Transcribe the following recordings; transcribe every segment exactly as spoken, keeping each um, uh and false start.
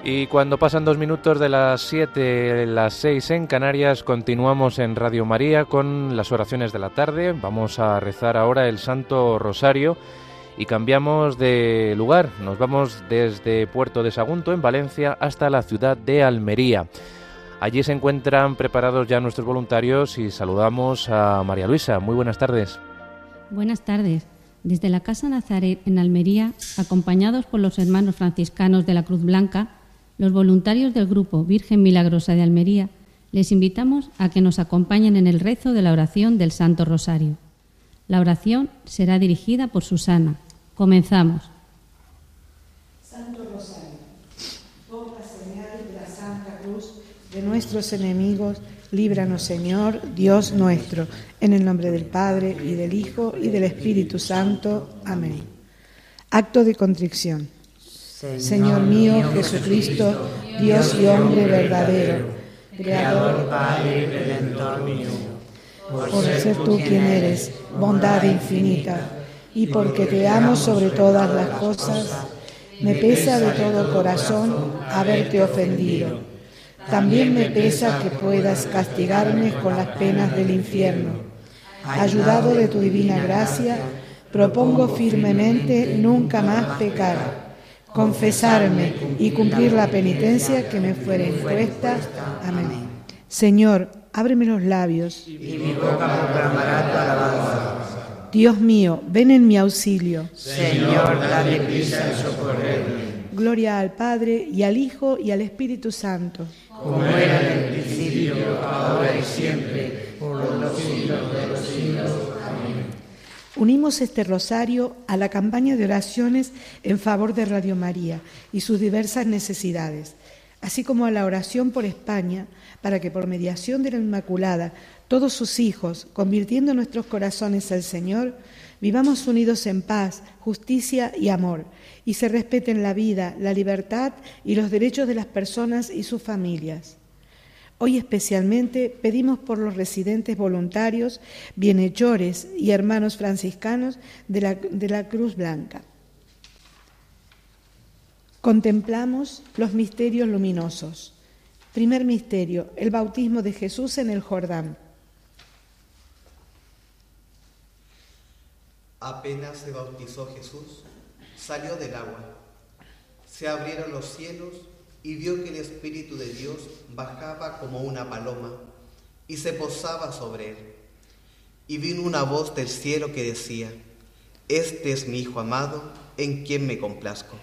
Y cuando pasan dos minutos de las siete, las seis en Canarias, continuamos en Radio María con las oraciones de la tarde. Vamos a rezar ahora el Santo Rosario y cambiamos de lugar. Nos vamos desde Puerto de Sagunto, en Valencia, hasta la ciudad de Almería. Allí se encuentran preparados ya nuestros voluntarios y saludamos a María Luisa. Muy buenas tardes. Buenas tardes. Desde la Casa Nazaret en Almería, acompañados por los hermanos franciscanos de la Cruz Blanca, los voluntarios del Grupo Virgen Milagrosa de Almería, les invitamos a que nos acompañen en el rezo de la oración del Santo Rosario. La oración será dirigida por Susana. Comenzamos. Santo Rosario, por la señal de la Santa Cruz de nuestros enemigos, líbranos, Señor, Dios nuestro, en el nombre del Padre, y del Hijo, y del Espíritu Santo. Amén. Acto de contrición. Señor mío, Jesucristo, Dios y hombre verdadero, Creador, Padre y Redentor mío, por ser tú quien eres, bondad infinita, y porque te amo sobre todas las cosas, me pesa de todo corazón haberte ofendido. También me pesa que puedas castigarme con las penas del infierno. Ayudado de tu divina gracia, propongo firmemente nunca más pecar, confesarme y cumplir la penitencia que me fuere impuesta. Amén. Señor, ábreme los labios, y mi boca proclamará tu alabanza. Dios mío, ven en mi auxilio. Señor, dale prisa en socorrerme. Gloria al Padre, y al Hijo, y al Espíritu Santo. Como era en el principio, ahora y siempre, por los siglos de los siglos. Amén. Unimos este rosario a la campaña de oraciones en favor de Radio María y sus diversas necesidades, así como a la oración por España, para que por mediación de la Inmaculada, todos sus hijos, convirtiendo nuestros corazones al Señor, vivamos unidos en paz, justicia y amor, y se respeten la vida, la libertad y los derechos de las personas y sus familias. Hoy especialmente pedimos por los residentes voluntarios, bienhechores y hermanos franciscanos de la, de la Cruz Blanca. Contemplamos los misterios luminosos. Primer misterio, el bautismo de Jesús en el Jordán. Apenas se bautizó Jesús, salió del agua. Se abrieron los cielos y vio que el Espíritu de Dios bajaba como una paloma y se posaba sobre él. Y vino una voz del cielo que decía: Este es mi Hijo amado, en quien me complazco.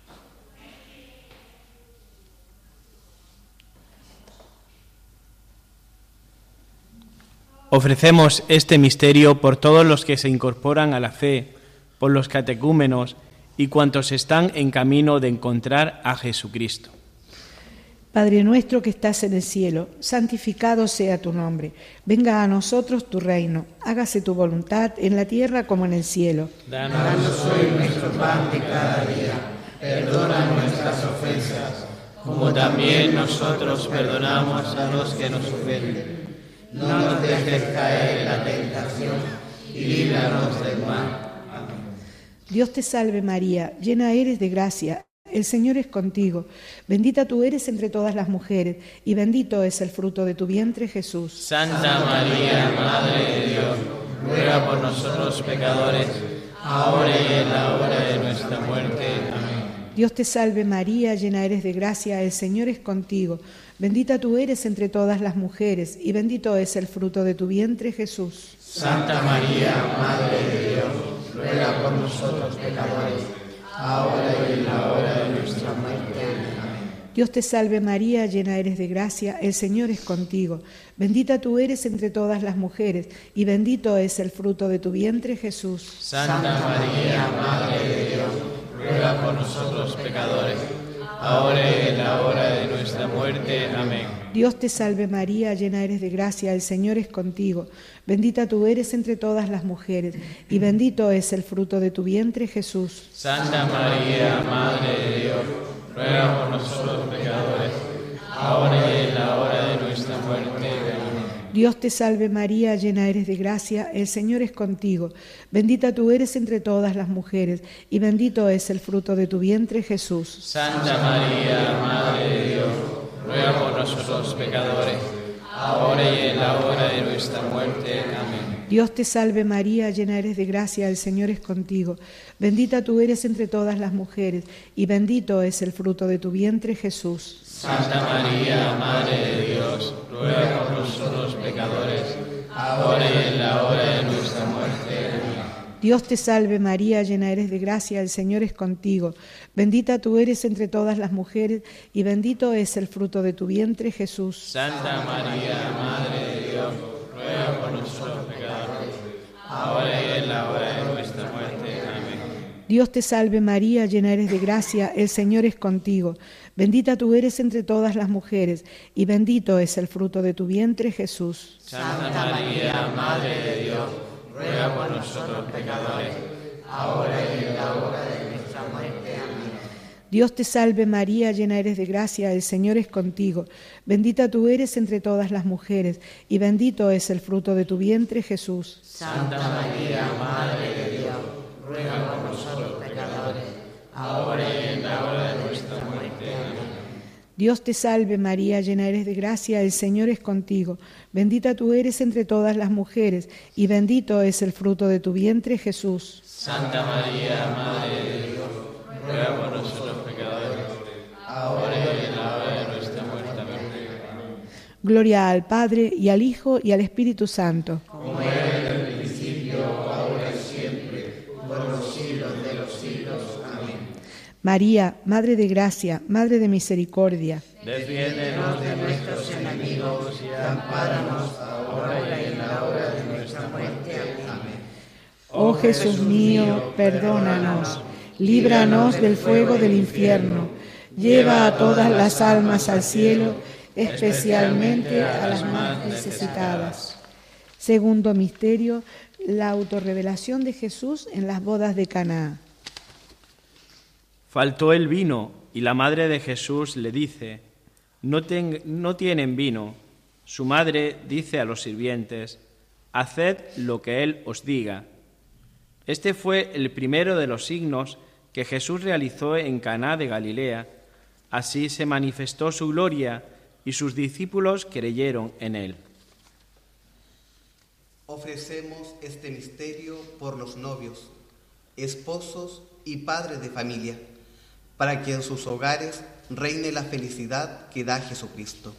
Ofrecemos este misterio por todos los que se incorporan a la fe, por los catecúmenos y cuantos están en camino de encontrar a Jesucristo. Padre nuestro que estás en el cielo, santificado sea tu nombre. Venga a nosotros tu reino. Hágase tu voluntad en la tierra como en el cielo. Danos hoy nuestro pan de cada día. Perdona nuestras ofensas, como también nosotros perdonamos a los que nos ofenden. No nos dejes caer en la tentación y líbranos del mal. Amén. Dios te salve María, llena eres de gracia. El Señor es contigo, bendita tú eres entre todas las mujeres, y bendito es el fruto de tu vientre, Jesús. Santa María, Madre de Dios, ruega por nosotros pecadores, ahora y en la hora de nuestra muerte. Amén. Dios te salve María, llena eres de gracia, el Señor es contigo, bendita tú eres entre todas las mujeres, y bendito es el fruto de tu vientre, Jesús. Santa María, Madre de Dios, ruega por nosotros pecadores, ahora y en la hora de nuestra muerte. Amén. Dios te salve María, llena eres de gracia, el Señor es contigo. Bendita tú eres entre todas las mujeres, y bendito es el fruto de tu vientre, Jesús. Santa María, Madre de Dios, ruega por nosotros pecadores, ahora y en la hora de nuestra muerte. Amén. Dios te salve María, llena eres de gracia, el Señor es contigo. Bendita tú eres entre todas las mujeres, y bendito es el fruto de tu vientre, Jesús. Santa María, Madre de Dios, ruega por nosotros pecadores, ahora y en la hora de nuestra muerte. Amén. Dios te salve María, llena eres de gracia, el Señor es contigo. Bendita tú eres entre todas las mujeres, y bendito es el fruto de tu vientre, Jesús. Santa María, Madre de Dios, ruega por nosotros pecadores, ahora y en la hora de nuestra muerte. Amén. Dios te salve María, llena eres de gracia, el Señor es contigo. Bendita tú eres entre todas las mujeres, y bendito es el fruto de tu vientre, Jesús. Santa María, Madre de Dios, ruega por nosotros pecadores, ahora y en la hora de nuestra muerte. Amén. Dios te salve María, llena eres de gracia, el Señor es contigo. Bendita tú eres entre todas las mujeres, y bendito es el fruto de tu vientre, Jesús. Santa María, Madre de Dios, ruega por nosotros pecadores, ahora y en la hora de nuestra muerte. Amén. Dios te salve María, llena eres de gracia, el Señor es contigo. Bendita tú eres entre todas las mujeres, y bendito es el fruto de tu vientre, Jesús. Santa María, Madre de Dios, ruega por nosotros pecadores, ahora y en la hora de nuestra muerte. Amén. Dios te salve María, llena eres de gracia, el Señor es contigo. Bendita tú eres entre todas las mujeres, y bendito es el fruto de tu vientre, Jesús. Santa María, Madre de Dios, ruega por nosotros pecadores, ahora y en la hora de nuestra muerte. Amén. Dios te salve María, llena eres de gracia, el Señor es contigo. Bendita tú eres entre todas las mujeres, y bendito es el fruto de tu vientre, Jesús. Santa María, Madre de Dios, ruega por nosotros pecadores, ahora y en la hora de nuestra muerte. Amén. Gloria al Padre, y al Hijo, y al Espíritu Santo. Como era en el principio, ahora y siempre, por los siglos de los siglos. Amén. María, Madre de gracia, Madre de misericordia. Defiéndenos de nuestros enemigos y ampáranos ahora y en la hora de nuestra muerte. Amén. Oh Jesús mío, perdónanos, líbranos del fuego del infierno, lleva a todas las almas al cielo, especialmente a las más necesitadas. Segundo misterio, la autorrevelación de Jesús en las bodas de Caná. Faltó el vino, y la madre de Jesús le dice: no, ten, no tienen vino. Su madre dice a los sirvientes: haced lo que él os diga. Este fue el primero de los signos que Jesús realizó en Caná de Galilea. Así se manifestó su gloria, y sus discípulos creyeron en él. Ofrecemos este misterio por los novios, esposos y padres de familia, para que en sus hogares reine la felicidad que da Jesucristo.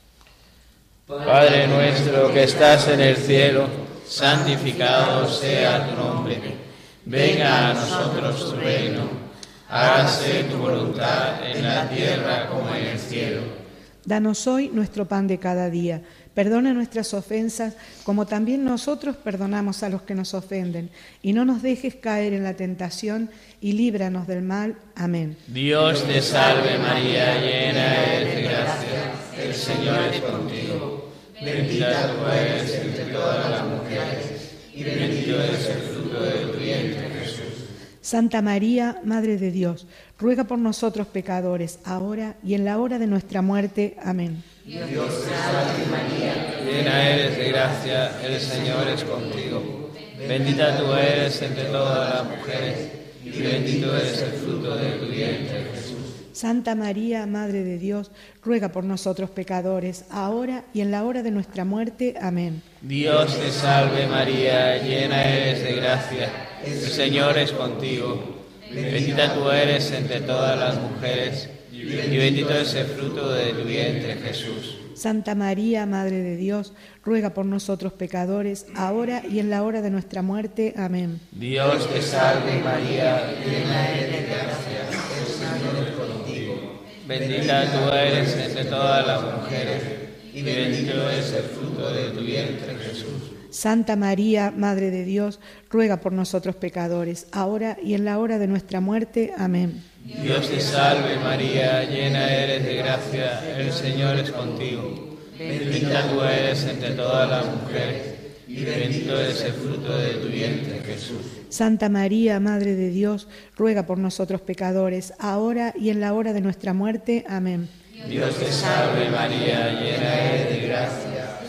Padre nuestro que estás en el cielo, santificado sea tu nombre. Venga a nosotros tu reino. Hágase tu voluntad en la tierra como en el cielo. Danos hoy nuestro pan de cada día. Perdona nuestras ofensas, como también nosotros perdonamos a los que nos ofenden. Y no nos dejes caer en la tentación, y líbranos del mal. Amén. Dios te salve María, llena eres de gracia, el Señor es contigo. Bendita tú eres entre todas las mujeres, y bendito es el fruto de tu vientre, Jesús. Santa María, Madre de Dios, ruega por nosotros pecadores, ahora y en la hora de nuestra muerte. Amén. Dios te salve María, llena eres de gracia, el Señor es contigo. Bendita tú eres entre todas las mujeres, y bendito es el fruto de tu vientre, Jesús. Santa María, Madre de Dios, ruega por nosotros pecadores, ahora y en la hora de nuestra muerte. Amén. Dios te salve María, llena eres de gracia, el Señor es contigo. Bendita tú eres entre todas las mujeres, y bendito es el fruto de tu vientre, Jesús. Santa María, Madre de Dios, ruega por nosotros pecadores, ahora y en la hora de nuestra muerte. Amén. Dios te salve María, llena eres de gracia, el Señor es contigo. Bendita tú eres entre todas las mujeres, y bendito es el fruto de tu vientre, Jesús. Santa María, Madre de Dios, ruega por nosotros pecadores, ahora y en la hora de nuestra muerte. Amén. Dios te salve María, llena eres de gracia, el Señor es contigo. Bendita tú eres entre todas las mujeres, y bendito es el fruto de tu vientre, Jesús. Santa María, Madre de Dios, ruega por nosotros pecadores, ahora y en la hora de nuestra muerte. Amén. Dios te salve María, llena eres de gracia, el Señor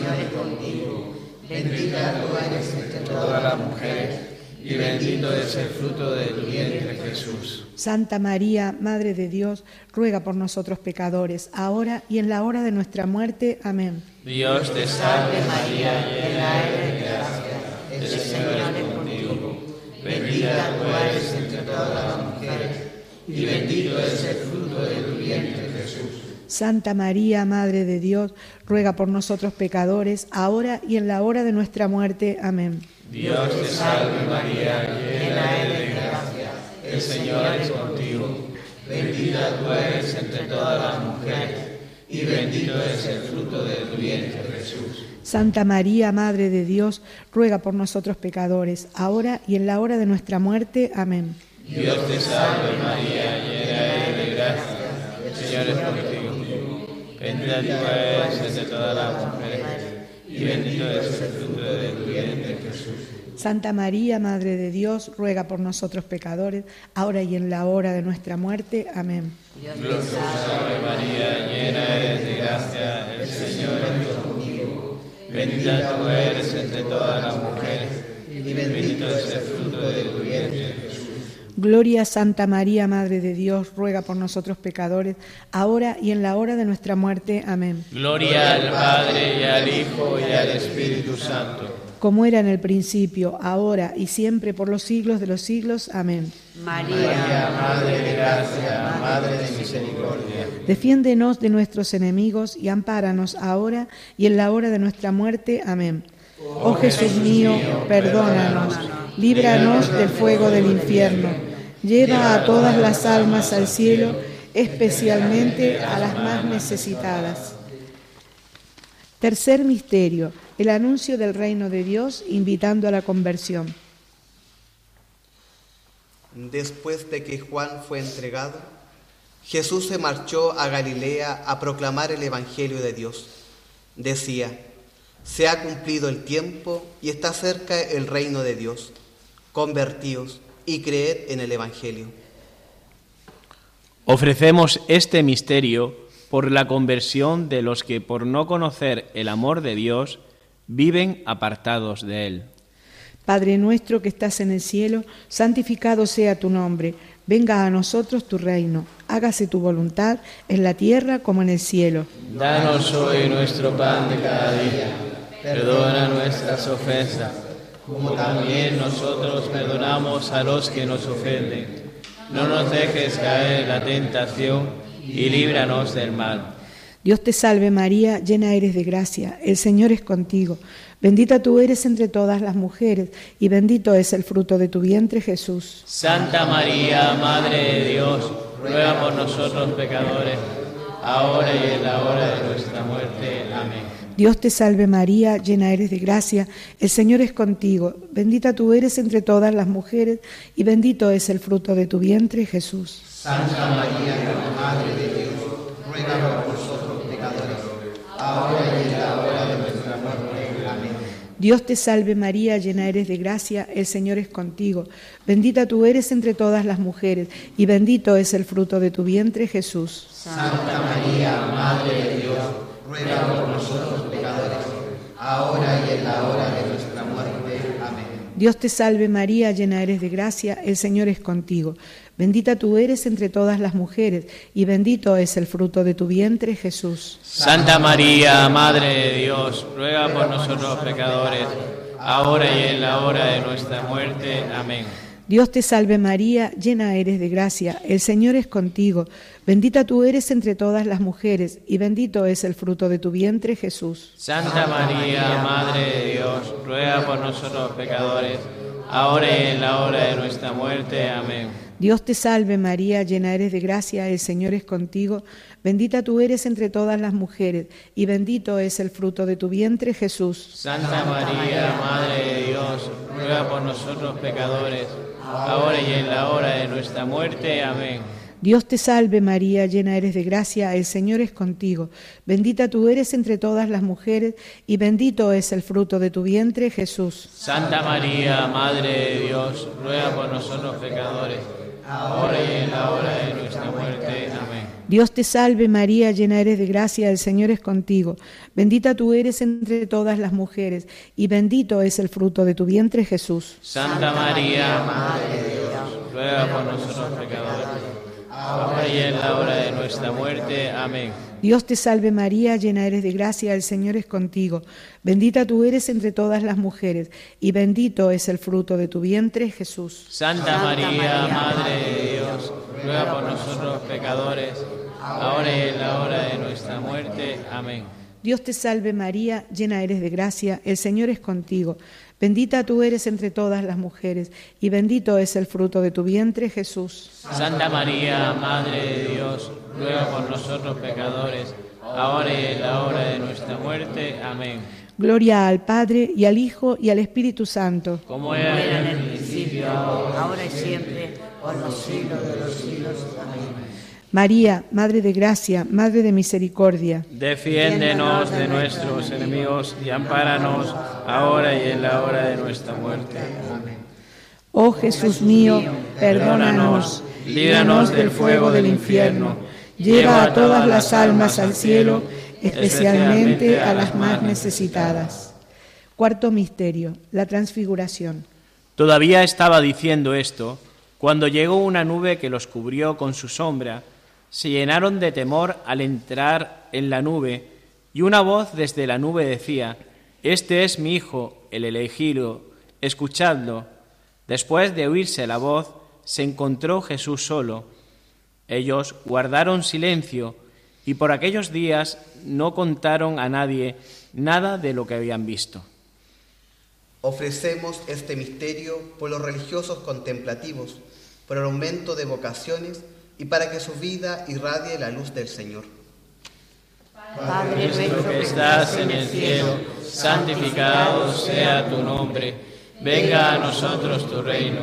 Señor es contigo. Bendita tú eres entre todas las mujeres, y bendito es el fruto de tu vientre, Jesús. Santa María, Madre de Dios, ruega por nosotros pecadores, ahora y en la hora de nuestra muerte. Amén. Dios te salve María, llena eres de gracia, el Señor es contigo. Bendita tú eres entre todas las mujeres, y bendito es el fruto de tu vientre, Jesús. Santa María, Madre de Dios, ruega por nosotros pecadores, ahora y en la hora de nuestra muerte. Amén. Dios te salve María, llena eres de gracia, el Señor es contigo. Bendita tú eres entre todas las mujeres, y bendito es el fruto de tu vientre, Jesús. Santa María, Madre de Dios, ruega por nosotros pecadores, ahora y en la hora de nuestra muerte. Amén. Dios te salve María, llena eres de gracia, el Señor es contigo. Bendita tú eres entre todas las mujeres, y bendito es el fruto de tu vientre, Jesús. Santa María, Madre de Dios, ruega por nosotros pecadores, ahora y en la hora de nuestra muerte. Amén. Dios te salve María, llena eres de gracia, el Señor es contigo. Bendita tú eres entre todas las mujeres, y bendito es el fruto de tu vientre, Jesús. Gloria a Santa María, Madre de Dios, ruega por nosotros pecadores, ahora y en la hora de nuestra muerte. Amén. Gloria al Padre, y al Hijo, y al Espíritu Santo. Como era en el principio, ahora y siempre, por los siglos de los siglos. Amén. María, Madre de gracia, Madre de misericordia. Defiéndenos de nuestros enemigos y ampáranos ahora y en la hora de nuestra muerte. Amén. Oh Jesús mío, perdónanos, líbranos del fuego del infierno, lleva a todas las almas al cielo, especialmente a las más necesitadas. Tercer misterio, el anuncio del reino de Dios invitando a la conversión. Después de que Juan fue entregado, Jesús se marchó a Galilea a proclamar el Evangelio de Dios. Decía: se ha cumplido el tiempo y está cerca el reino de Dios. Convertíos y creed en el Evangelio. Ofrecemos este misterio por la conversión de los que, por no conocer el amor de Dios, viven apartados de Él. Padre nuestro que estás en el cielo, santificado sea tu nombre. Venga a nosotros tu reino. Hágase tu voluntad en la tierra como en el cielo. Danos hoy nuestro pan de cada día. Perdona nuestras ofensas, como también nosotros perdonamos a los que nos ofenden. No nos dejes caer en la tentación y líbranos del mal. Dios te salve María, llena eres de gracia, el Señor es contigo. Bendita tú eres entre todas las mujeres, y bendito es el fruto de tu vientre, Jesús. Santa María, Madre de Dios, ruega por nosotros pecadores, ahora y en la hora de nuestra muerte. Amén. Dios te salve María, llena eres de gracia, el Señor es contigo. Bendita tú eres entre todas las mujeres, y bendito es el fruto de tu vientre, Jesús. Santa María, Madre de Dios, ruega por nosotros pecadores, ahora y en la hora de nuestra muerte. Amén. Dios te salve María, llena eres de gracia, el Señor es contigo. Bendita tú eres entre todas las mujeres, y bendito es el fruto de tu vientre, Jesús. Santa María, Madre de Dios, ruega por nosotros pecadores, ahora y en la hora de nuestra muerte. Amén. Dios te salve María, llena eres de gracia, el Señor es contigo. Bendita tú eres entre todas las mujeres, y bendito es el fruto de tu vientre, Jesús. Santa María, Madre de Dios, ruega por nosotros pecadores, ahora y en la hora de nuestra muerte. Amén. Dios te salve María, llena eres de gracia, el Señor es contigo. Bendita tú eres entre todas las mujeres, y bendito es el fruto de tu vientre, Jesús. Santa María, Madre de Dios, ruega por nosotros pecadores, ahora y en la hora de nuestra muerte. Amén. Dios te salve María, llena eres de gracia, el Señor es contigo. Bendita tú eres entre todas las mujeres, y bendito es el fruto de tu vientre, Jesús. Santa María, Madre de Dios, ruega por nosotros pecadores, ahora y en la hora de nuestra muerte. Amén. Dios te salve María, llena eres de gracia, el Señor es contigo. Bendita tú eres entre todas las mujeres, y bendito es el fruto de tu vientre, Jesús. Santa María, Madre de Dios, ruega por nosotros pecadores, ahora y en la hora de nuestra muerte. Amén. Dios te salve María, llena eres de gracia, el Señor es contigo. Bendita tú eres entre todas las mujeres, y bendito es el fruto de tu vientre, Jesús. Santa María, Madre de Dios, ruega por nosotros pecadores, ahora y en la hora de nuestra muerte. Amén. Dios te salve María, llena eres de gracia, el Señor es contigo. Bendita tú eres entre todas las mujeres, y bendito es el fruto de tu vientre, Jesús. Santa María, Madre de Dios, ruega por nosotros pecadores, ahora y en la hora de nuestra muerte. Amén. Dios te salve María, llena eres de gracia, el Señor es contigo. Bendita tú eres entre todas las mujeres, y bendito es el fruto de tu vientre, Jesús. Santa María, Madre de Dios, ruega por nosotros pecadores, ahora y en la hora de nuestra muerte. Amén. Gloria al Padre, y al Hijo, y al Espíritu Santo. Como era en el principio, ahora y siempre, por los siglos de los siglos. Amén. María, Madre de Gracia, Madre de Misericordia, defiéndenos de nuestros enemigos y ampáranos ahora y en la hora de nuestra muerte. Amén. Oh Jesús mío, perdónanos, líbranos del fuego del infierno, lleva a todas las almas al cielo, especialmente a las más necesitadas. Cuarto misterio, la transfiguración. Todavía estaba diciendo esto, cuando llegó una nube que los cubrió con su sombra. Se llenaron de temor al entrar en la nube, y una voz desde la nube decía: «Este es mi Hijo, el elegido, escuchadlo». Después de oírse la voz, se encontró Jesús solo. Ellos guardaron silencio, y por aquellos días no contaron a nadie nada de lo que habían visto. Ofrecemos este misterio por los religiosos contemplativos, por el aumento de vocaciones y para que su vida irradie la luz del Señor. Padre nuestro que estás en el cielo, santificado sea tu nombre. Venga a nosotros tu reino.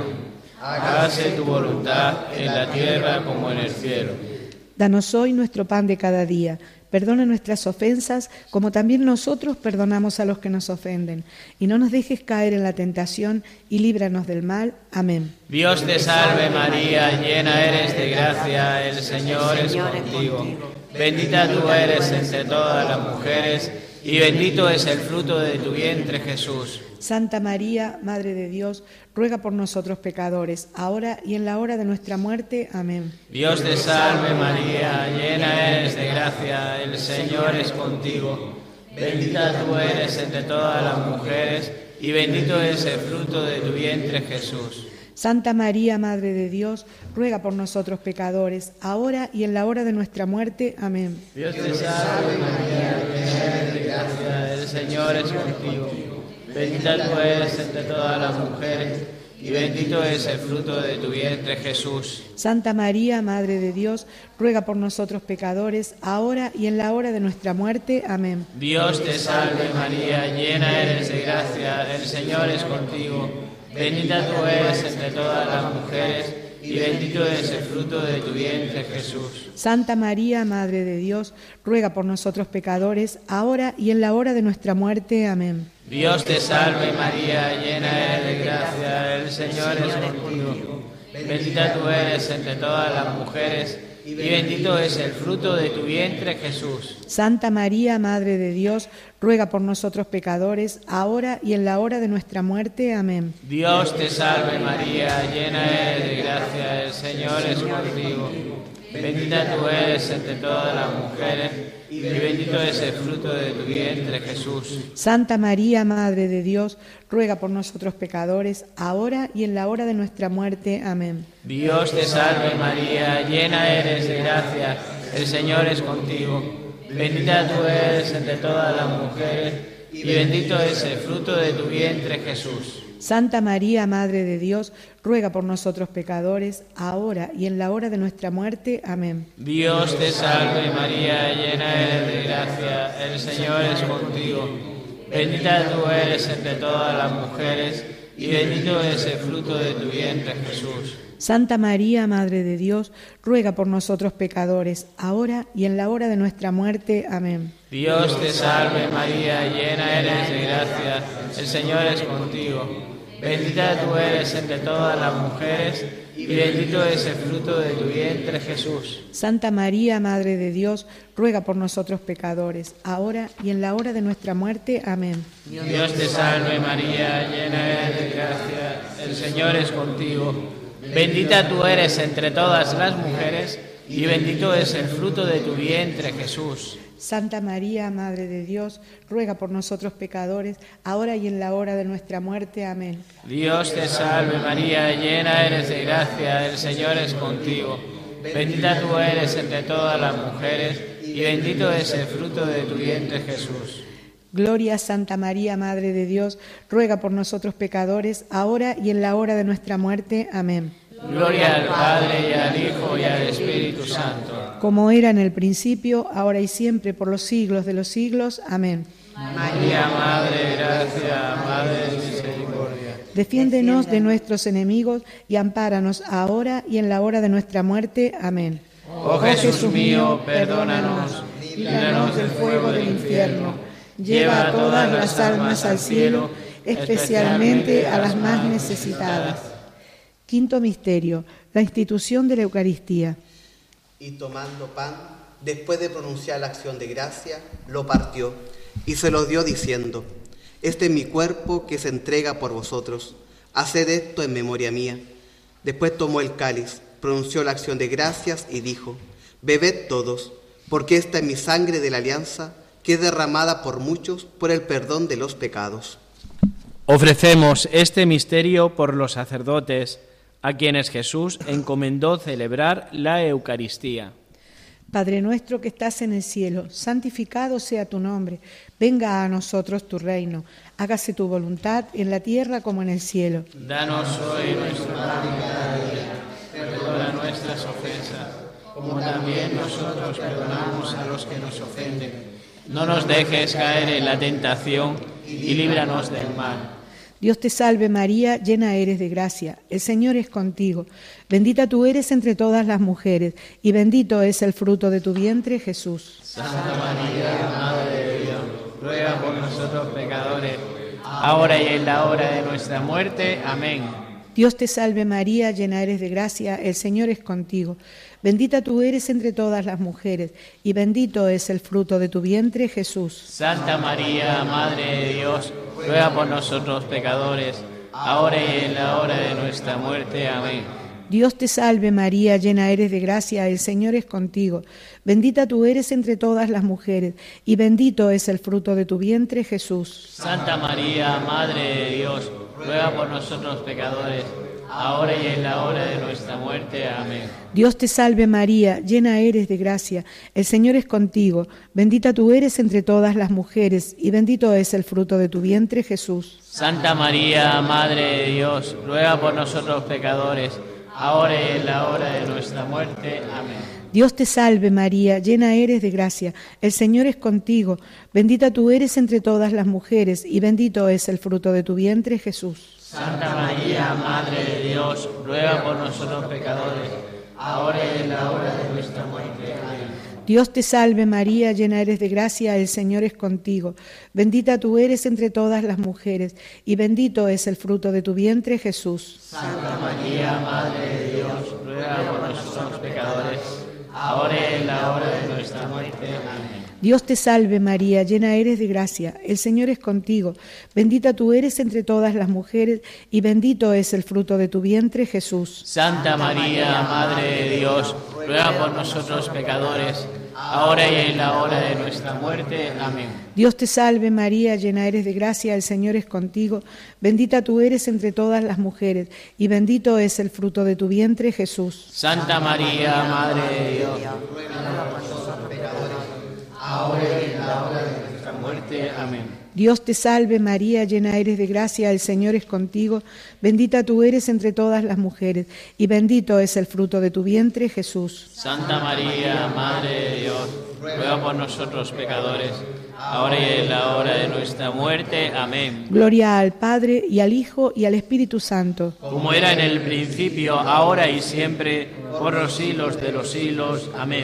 Hágase tu voluntad en la tierra como en el cielo. Danos hoy nuestro pan de cada día. Perdona nuestras ofensas, como también nosotros perdonamos a los que nos ofenden. Y no nos dejes caer en la tentación, y líbranos del mal. Amén. Dios te salve María, llena eres de gracia, el Señor es contigo. Bendita tú eres entre todas las mujeres, y bendito es el fruto de tu vientre, Jesús. Santa María, Madre de Dios, ruega por nosotros pecadores, ahora y en la hora de nuestra muerte. Amén. Dios te salve María, llena eres de gracia, el Señor es contigo. Bendita tú eres entre todas las mujeres, y bendito es el fruto de tu vientre, Jesús. Santa María, Madre de Dios, ruega por nosotros pecadores, ahora y en la hora de nuestra muerte. Amén. Dios te salve María, llena eres de gracia, el Señor es contigo. Bendita tú eres entre todas las mujeres, y bendito es el fruto de tu vientre, Jesús. Santa María, Madre de Dios, ruega por nosotros pecadores, ahora y en la hora de nuestra muerte. Amén. Dios te salve María, llena eres de gracia, el Señor es contigo. Bendita tú eres entre todas las mujeres, y bendito es el fruto de tu vientre, Jesús. Santa María, Madre de Dios, ruega por nosotros pecadores, ahora y en la hora de nuestra muerte. Amén. Dios te salve María, llena eres de gracia, el Señor es contigo. Bendita tú eres entre todas las mujeres, y bendito es el fruto de tu vientre, Jesús. Santa María, Madre de Dios, ruega por nosotros pecadores, ahora y en la hora de nuestra muerte. Amén. Dios te salve María, llena eres de gracia, el Señor es contigo. Bendita tú eres entre todas las mujeres, y bendito es el fruto de tu vientre, Jesús. Santa María, Madre de Dios, ruega por nosotros pecadores, ahora y en la hora de nuestra muerte. Amén. Dios te salve María, llena eres de gracia, el Señor es contigo. Bendita tú eres entre todas las mujeres, y bendito es el fruto de tu vientre, Jesús. Santa María, Madre de Dios, ruega por nosotros pecadores, ahora y en la hora de nuestra muerte. Amén. Dios te salve María, llena eres de gracia, el Señor es contigo. Bendita tú eres entre todas las mujeres, y bendito es el fruto de tu vientre, Jesús. Santa María, Madre de Dios, ruega por nosotros pecadores, ahora y en la hora de nuestra muerte. Amén. Dios te salve María, llena eres de gracia, el Señor es contigo. Bendita tú eres entre todas las mujeres, y bendito es el fruto de tu vientre, Jesús. Santa María, Madre de Dios, ruega por nosotros pecadores, ahora y en la hora de nuestra muerte. Amén. Dios te salve María, llena eres de gracia, el Señor es contigo. Bendita tú eres entre todas las mujeres, y bendito es el fruto de tu vientre, Jesús. Santa María, Madre de Dios, ruega por nosotros pecadores, ahora y en la hora de nuestra muerte. Amén. Dios te salve María, llena eres de gracia, el Señor es contigo. Bendita tú eres entre todas las mujeres, y bendito es el fruto de tu vientre, Jesús. Gloria a Santa María, Madre de Dios, ruega por nosotros pecadores, ahora y en la hora de nuestra muerte. Amén. Gloria al Padre, y al Hijo, y al Espíritu Santo. Como era en el principio, ahora y siempre, por los siglos de los siglos. Amén. María, Madre de gracia, Madre de misericordia. Defiéndenos de nuestros enemigos y ampáranos ahora y en la hora de nuestra muerte. Amén. Oh Jesús mío, perdónanos, líbranos del fuego del infierno. Lleva a todas las almas al cielo, especialmente a las más necesitadas. Quinto misterio, la institución de la Eucaristía. Y tomando pan, después de pronunciar la acción de gracia, lo partió y se lo dio diciendo: este es mi cuerpo que se entrega por vosotros. Haced esto en memoria mía. Después tomó el cáliz, pronunció la acción de gracias y dijo: bebed todos, porque esta es mi sangre de la alianza, que es derramada por muchos por el perdón de los pecados. Ofrecemos este misterio por los sacerdotes, a quienes Jesús encomendó celebrar la Eucaristía. Padre nuestro que estás en el cielo, santificado sea tu nombre. Venga a nosotros tu reino. Hágase tu voluntad en la tierra como en el cielo. Danos hoy nuestro pan de cada día. Perdona nuestras ofensas, como también nosotros perdonamos a los que nos ofenden. No nos dejes caer en la tentación y líbranos del mal. Dios te salve María, llena eres de gracia, el Señor es contigo. Bendita tú eres entre todas las mujeres, y bendito es el fruto de tu vientre, Jesús. Santa María, Madre de Dios, ruega por nosotros pecadores, ahora y en la hora de nuestra muerte. Amén. Dios te salve María, llena eres de gracia, el Señor es contigo. Bendita tú eres entre todas las mujeres, y bendito es el fruto de tu vientre, Jesús. Santa María, Madre de Dios, ruega por nosotros pecadores, ahora y en la hora de nuestra muerte. Amén. Dios te salve María, llena eres de gracia, el Señor es contigo. Bendita tú eres entre todas las mujeres, y bendito es el fruto de tu vientre, Jesús. Santa María, Madre de Dios, ruega por nosotros pecadores, ahora y en la hora de nuestra muerte. Amén. Dios te salve María, llena eres de gracia, el Señor es contigo. Bendita tú eres entre todas las mujeres, y bendito es el fruto de tu vientre, Jesús. Santa María, Madre de Dios, ruega por nosotros pecadores, ahora y en la hora de nuestra muerte. Amén. Dios te salve María, llena eres de gracia, el Señor es contigo. Bendita tú eres entre todas las mujeres, y bendito es el fruto de tu vientre, Jesús. Santa María, Madre de Dios, ruega por nosotros pecadores, ahora y en la hora de nuestra muerte. Amén. Dios te salve María, llena eres de gracia, el Señor es contigo. Bendita tú eres entre todas las mujeres, y bendito es el fruto de tu vientre, Jesús. Santa María, Madre de Dios, ruega por nosotros pecadores, ahora y en la hora de nuestra muerte. Amén. Dios te salve María, llena eres de gracia, el Señor es contigo. Bendita tú eres entre todas las mujeres, y bendito es el fruto de tu vientre, Jesús. Santa María, Madre de Dios, ruega por nosotros pecadores, ahora y en la hora de nuestra muerte. Amén. Dios te salve María, llena eres de gracia, el Señor es contigo. Bendita tú eres entre todas las mujeres, y bendito es el fruto de tu vientre, Jesús. Santa María, Madre de Dios, ruega por nosotros pecadores, ahora y en la hora de nuestra muerte. Amén. Dios te salve María, llena eres de gracia, el Señor es contigo. Bendita tú eres entre todas las mujeres, y bendito es el fruto de tu vientre, Jesús. Santa María, Madre de Dios, ruega por nosotros pecadores, ahora y en la hora de nuestra muerte. Amén. Gloria al Padre, y al Hijo, y al Espíritu Santo. Como era en el principio, ahora y siempre, por los siglos de los siglos. Amén.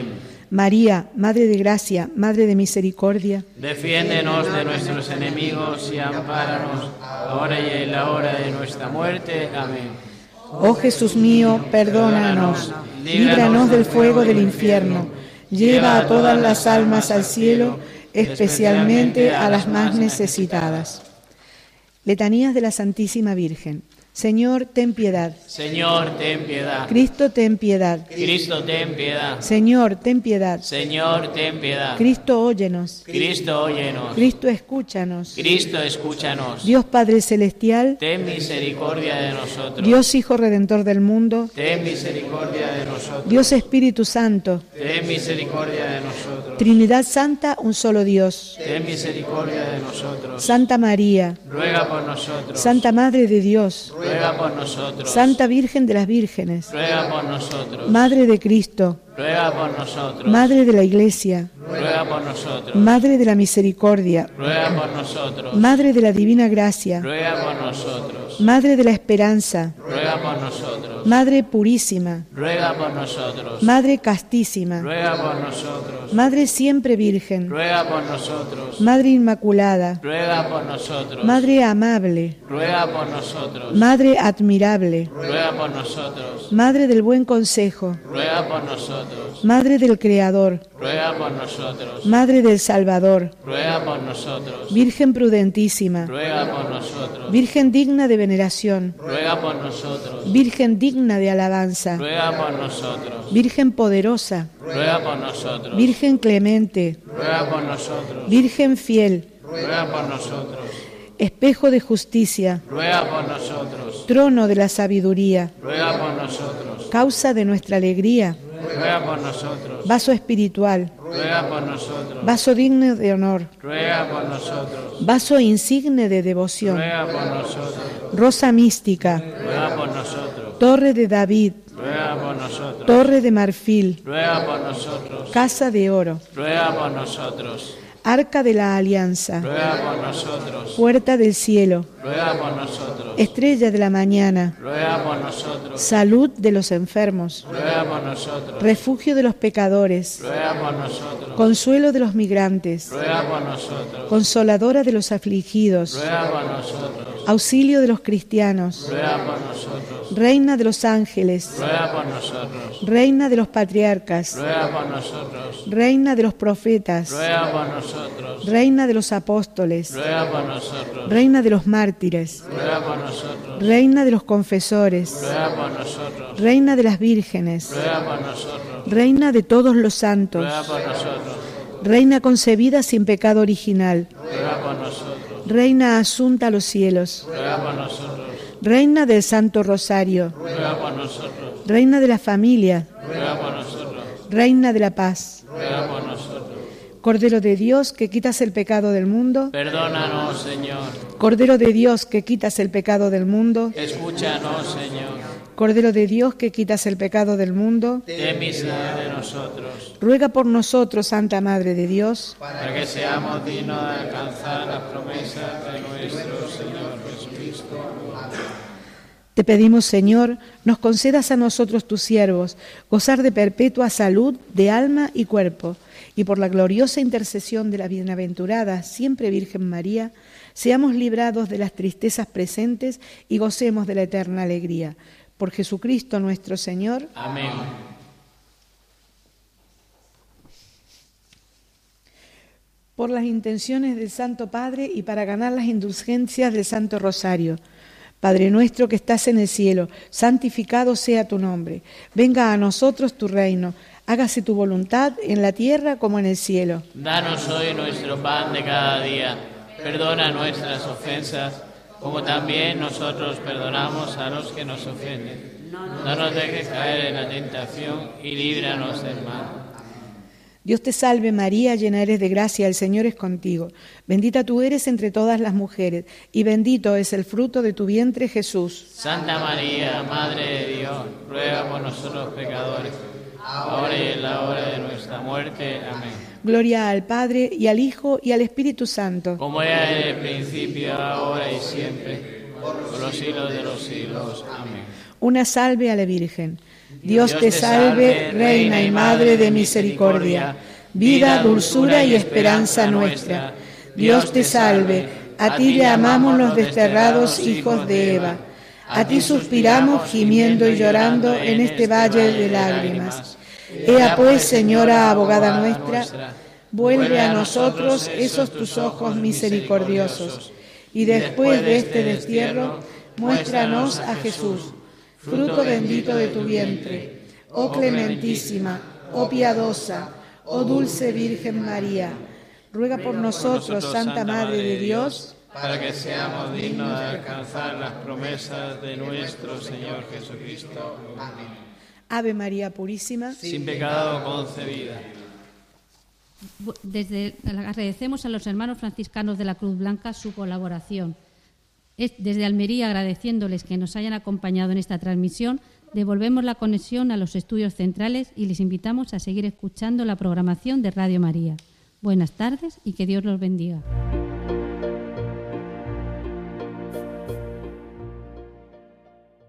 María, Madre de Gracia, Madre de Misericordia, defiéndenos de nuestros enemigos y ampáranos, ahora y en la hora de nuestra muerte. Amén. Oh Jesús mío, perdónanos, líbranos del fuego del infierno, lleva a todas las almas al cielo, especialmente a las más necesitadas. Letanías de la Santísima Virgen. Señor, ten piedad. Señor, ten piedad. Cristo, ten piedad. Cristo, ten piedad. Señor, ten piedad. Señor, ten piedad. Cristo, óyenos. Cristo, óyenos. Cristo, escúchanos. Cristo, escúchanos. Dios Padre Celestial, ten misericordia de nosotros. Dios Hijo Redentor del mundo, ten misericordia de nosotros. Dios Espíritu Santo, ten misericordia de nosotros. Trinidad Santa, un solo Dios. Ten misericordia de nosotros. Santa María, ruega por nosotros. Santa Madre de Dios, ruega por nosotros. Santa Virgen de las Vírgenes, ruega por nosotros. Madre de Cristo, ruega por nosotros. Madre de la Iglesia, ruega por nosotros. Madre de la Misericordia, ruega por nosotros. Madre de la Divina Gracia, ruega por nosotros. Madre de la Esperanza, ruega por nosotros. Madre Purísima, ruega por nosotros. Madre Castísima, ruega por nosotros. Madre Siempre Virgen, ruega por nosotros. Madre Inmaculada, ruega por nosotros. Madre Amable, ruega por nosotros. Madre Admirable, ruega por nosotros. Madre del Buen Consejo, ruega por nosotros. Madre del Creador, ruega por nosotros. Madre del Salvador, ruega por nosotros. Virgen prudentísima, ruega por nosotros. Virgen digna de veneración, ruega por nosotros. Virgen digna de alabanza, ruega por nosotros. Virgen poderosa, ruega por nosotros. Virgen clemente, ruega por nosotros. Virgen fiel, ruega por nosotros. espejo de justicia, ruega por nosotros. trono de la sabiduría, ruega por nosotros. causa de nuestra alegría, ruega por nosotros. vaso espiritual, ruega por nosotros. vaso digno de honor, ruega por nosotros. vaso insigne de devoción, ruega por nosotros. rosa mística, ruega por nosotros. torre de David, ruega por nosotros. torre de marfil, ruega por nosotros. casa de oro, ruega por nosotros. arca de la alianza, ruega por nosotros. puerta del cielo, ruega por nosotros. estrella de la mañana, ruega por nosotros. salud de los enfermos, ruega por nosotros. refugio de los pecadores, ruega por nosotros. consuelo de los migrantes, ruega por nosotros. consoladora de los afligidos, ruega por nosotros. auxilio de los cristianos, ruega por nosotros. reina de los ángeles, ruega por nosotros. reina de los patriarcas, ruega por nosotros. reina de los profetas, ruega por nosotros. reina de los apóstoles, ruega por nosotros. reina de los mártires, ruega por nosotros. reina de los confesores, ruega por nosotros. reina de las vírgenes, ruega por nosotros. reina de todos los santos, ruega por nosotros. reina concebida sin pecado original, ruega por nosotros. reina asunta a los cielos, ruega por nosotros. reina del Santo Rosario, ruega por nosotros. reina de la familia, ruega por nosotros. reina de la paz, ruega por nosotros. Cordero de Dios que quitas el pecado del mundo, Perdónanos, Señor. Cordero de Dios que quitas el pecado del mundo, Escúchanos, Señor. Cordero de Dios que quitas el pecado del mundo, Ten misericordia de nosotros, ruega por nosotros, Santa Madre de Dios, para que seamos dignos de alcanzar las promesas de nuestro Señor Jesucristo. Te pedimos, Señor, nos concedas a nosotros, tus siervos, gozar de perpetua salud de alma y cuerpo, y por la gloriosa intercesión de la bienaventurada siempre Virgen María, seamos librados de las tristezas presentes y gocemos de la eterna alegría. Por Jesucristo nuestro Señor. Amén. Por las intenciones del Santo Padre y para ganar las indulgencias del Santo Rosario. Padre nuestro que estás en el cielo, santificado sea tu nombre. Venga a nosotros tu reino. Hágase tu voluntad en la tierra como en el cielo. Danos hoy nuestro pan de cada día. Perdona nuestras ofensas, como también nosotros perdonamos a los que nos ofenden. No nos dejes caer en la tentación y líbranos del mal. Dios te salve María, llena eres de gracia, el Señor es contigo. Bendita tú eres entre todas las mujeres, y bendito es el fruto de tu vientre, Jesús. Santa María, Madre de Dios, ruega por nosotros pecadores, ahora y en la hora de nuestra muerte. Amén. Gloria al Padre, y al Hijo, y al Espíritu Santo. Como era en el principio, ahora y siempre, por los siglos de los siglos. Amén. Una salve a la Virgen. Dios te salve, Reina y Madre de misericordia, vida, dulzura y esperanza nuestra. Dios te salve, a ti llamamos los desterrados hijos de Eva. A ti suspiramos gimiendo y llorando en este valle de lágrimas. Ea pues, Señora abogada nuestra, vuelve a nosotros esos tus ojos misericordiosos, y después de este destierro, muéstranos a Jesús, fruto bendito de tu vientre. Oh clementísima, oh piadosa, oh dulce Virgen María, ruega por nosotros, Santa Madre de Dios, para que seamos dignos de alcanzar las promesas de nuestro Señor Jesucristo. Amén. Ave María Purísima, sin pecado concebida. Desde, agradecemos a los hermanos franciscanos de la Cruz Blanca su colaboración. Es, desde Almería, agradeciéndoles que nos hayan acompañado en esta transmisión, devolvemos la conexión a los estudios centrales y les invitamos a seguir escuchando la programación de Radio María. Buenas tardes y que Dios los bendiga.